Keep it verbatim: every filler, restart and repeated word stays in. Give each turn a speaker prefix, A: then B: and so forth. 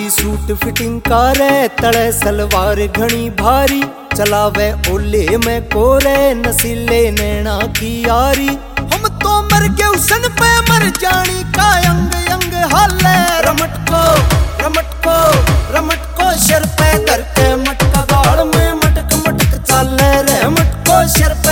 A: दी suit fitting कारे, तले सलवार घनी भारी, चलावे ओले में कोरे, नसीले नैना की यारी। हम तो मर गए उसन पे मर जानी का अंग अंग हाले। रमट को रमट को रमट को सिर पे करके मटका, गाड़ में मटक मटक चाले रे। रमट को सिर